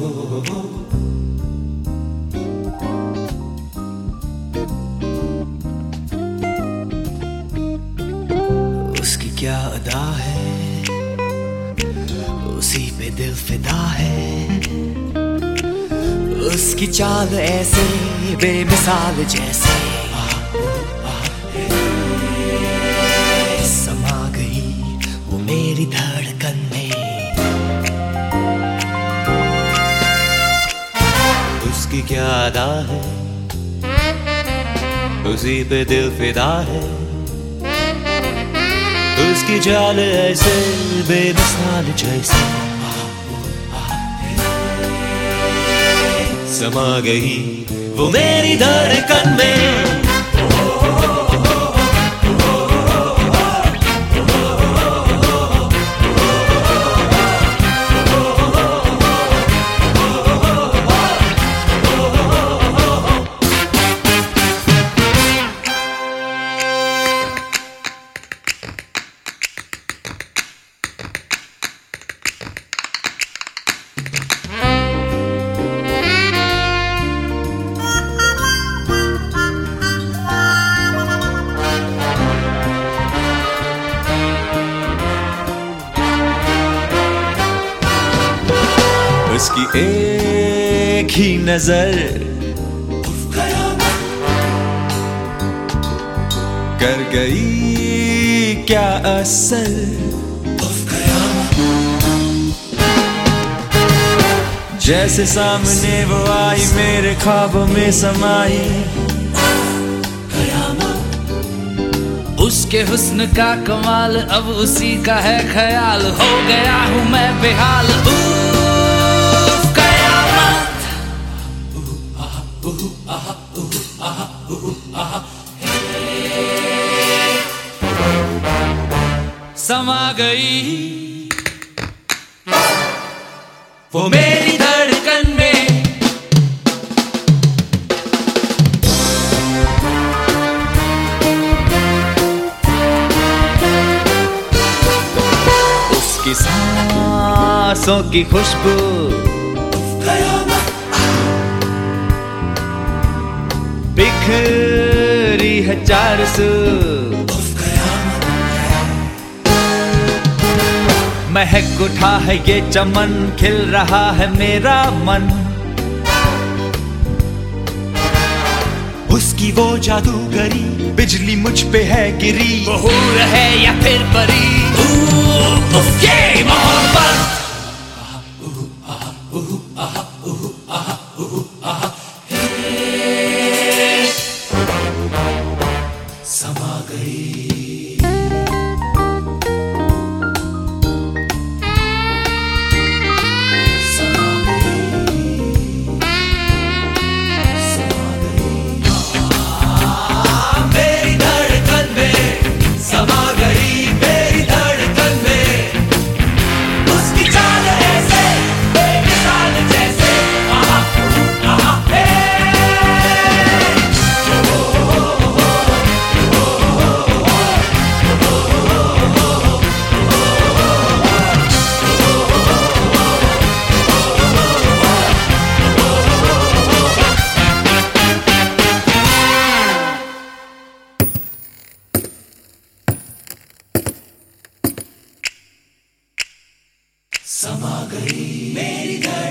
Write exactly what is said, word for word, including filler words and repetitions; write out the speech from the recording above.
उसकी क्या अदा है, उसी पे दिल फिदा है। उसकी चाल ऐसे बेमिसाल जैसे समा गई वो मेरी धड़कन में। उसकी क्या अदा है, उसी पे दिल फिदा है। उसकी चाल ऐसे बेमिसाल जैसे समा गई वो मेरी धड़कन में। उसकी एक ही नजर कर गई क्या असर। जैसे सामने वो आई मेरे ख्वाबों में समाई। उसके हुस्न का कमाल अब उसी का है ख्याल। हो गया हूँ मैं बेहाल। समा गई वो मेरी धड़कन में। उसकी सांसों की खुशबू बिखरी है चार सू। महक उठा है ये चमन, खिल रहा है मेरा मन। उसकी वो जादूगरी बिजली मुझ पे है गिरी। वो हूर है या फिर परी, ये मोहब्बत। समा गई समा गई मेरी